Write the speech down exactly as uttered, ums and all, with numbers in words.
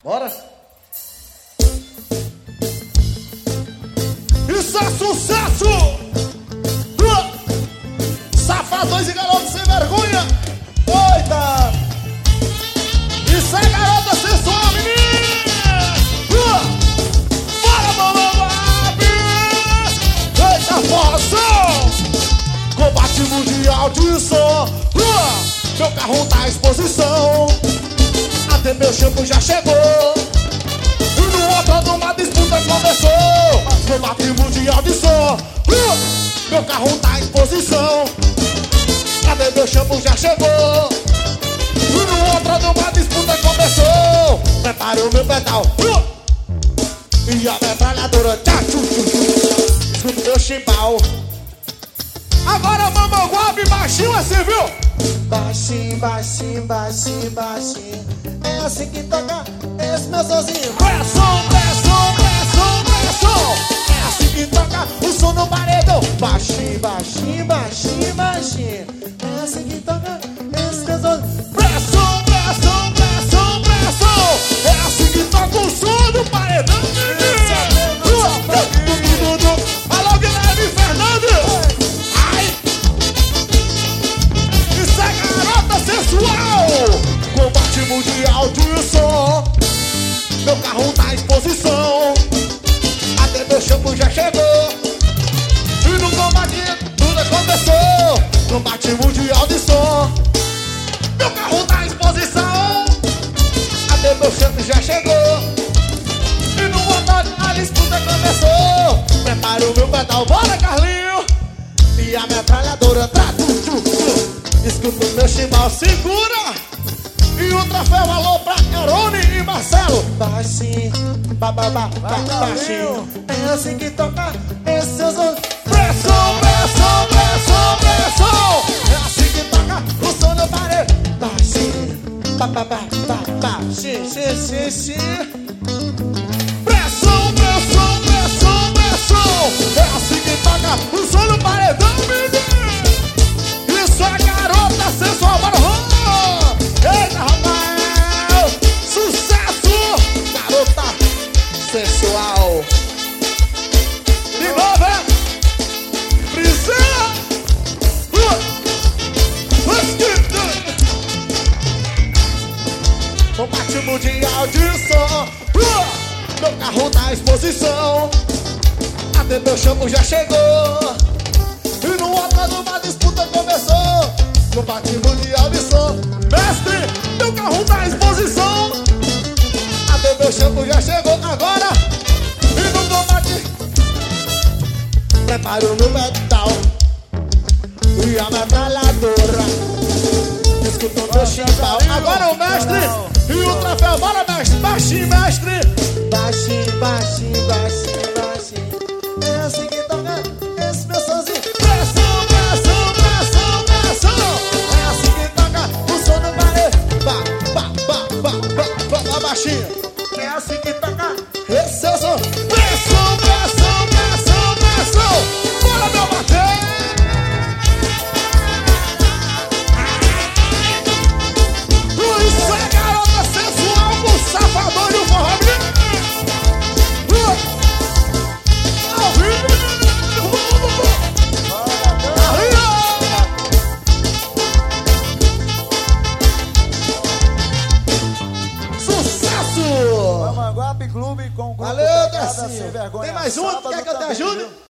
Bora! Isso é sucesso! Uh! Safadões e garotos sem vergonha! Oita! Isso é garota sensual, menina! Uh! Bora, mamães! Eita, forração! Combate mundial de som! Uh! Meu carro tá à exposição! Até meu shampoo já chegou. E no outro de uma disputa começou. Combate mundial de som. uh! Meu carro tá em posição. Até meu shampoo já chegou. E no outro de uma disputa começou. Prepare o meu pedal. uh! E a metralhadora. Tchá, tchu, tchu, tchu. Escuta o meu chimbal. Agora mamãe guabe baixinho assim, viu? Baixinho, baixinho, baixinho, baixinho. É assim que toca esse meu sozinho. Pressão, pressão, pressão, pressão. É assim que toca o som no paredão. Baixinho, baixinho, baixinho, baixinho. É assim que toca esse meu sozinho. Pressão, pressão, pressão, pressão. É assim que toca o som no paredão. Alô, Guilherme Fernandes. Ai! Isso é garota sensual. Combate mundial de som. Meu carro tá em exposição. Até meu shampoo já chegou. E no combate tudo aconteceu. Combate mundial de som. Meu carro tá em exposição. Até meu shampoo já chegou. E no motor a disputa começou. Prepara o meu pedal, bora Carlinho. E a metralhadora tá tu, tu, tu. Escuta o meu chimbal, segura. E o troféu, alô pra Erone e Marcelo. Baixinho, ba, ba, ba, ba, baixinho. É assim que toca esse seu som. Pressão, pressão, pressão, pressão. É assim que toca o som no parede. Baixinho, ba, ba, ba, ba, baixinho, xi, xi, xi. Pressão, pressão, pressão, pressão. É assim que toca o som no paredão, menino. Isso é garota sensual, bora. Eita, rapaz! Sucesso! Garota sensual! De novo, é? Priscila! Combate mundial de som. Meu carro tá à exposição. Até meu shampoo já chegou. E no outro de uma disputa começou. Combate mundial de som. Mestre, meu carro tá à exposição. Até meu shampoo já chegou agora. E no combate prepare o meu pedal. E a metralhadora. Escuta o meu chimbal. Agora o mestre e o troféu. Bora, mestre, baixinho, mestre. Baixinho, baixinho, baixinho, baixinho. É assim que toca esse meu sozinho. Pressão, pressão, pressão, pressão. É assim que toca o som no parede. Ba, ba, ba, ba, ba, ba, baixinho. É assim que toca esse seu som. Pressão, pressão, pressão, pressão. Bora, meu bater. Isso é garota sensual com safadão e o forró. Ao vivo. Sucesso! Mamanguape Clube com Valeu, Garcia. Sem Vergonha. Tem mais um? Sábado Quer que eu te também, ajude? viu?